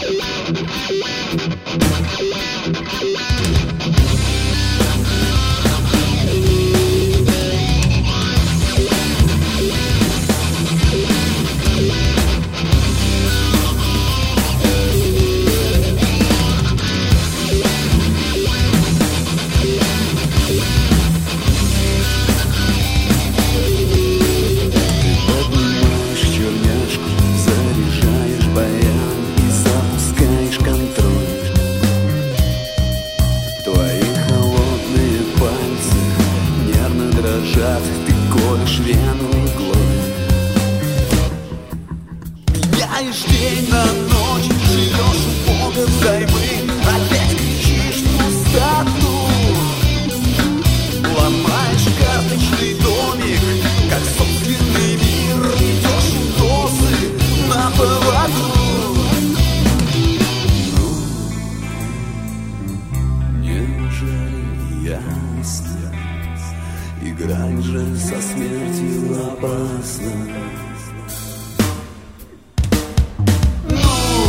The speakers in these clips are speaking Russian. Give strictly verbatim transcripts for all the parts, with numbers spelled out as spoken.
Ты колешь вену иглой. Меняешь день на ночь, живешь у Бога взаймы, опять кричишь в пустоту. Ломаешь карточный домик, как собственный мир, идешь у дозы на поводу. Ну, неужели ясно? Играть же со смертью опасно. Ну,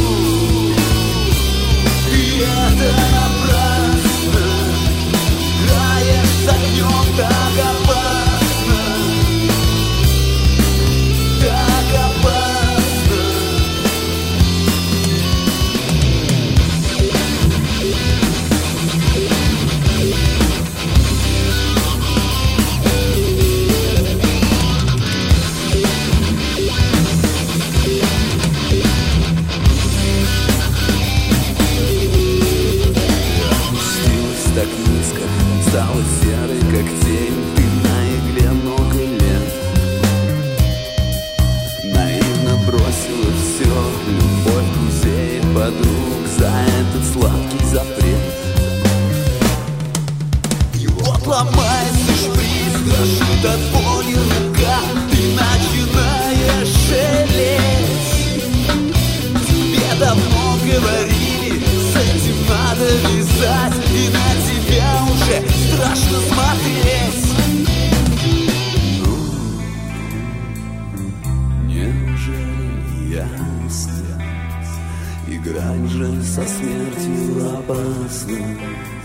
и это напрасно. Играешь с огнем так опасно, так опасно. Так низко, стала серой, как тень. Ты на игле много лет наивно бросила все, любовь, друзей, подруг, за этот сладкий запрет. И вот ломается шприц, дрожит от боли рука, ты начинаешь жалеть. Тебе давно говорили, с этим надо вязать, и на тебя уже страшно смотреть. Ну, неужели ясно? Играть же со смертью опасно.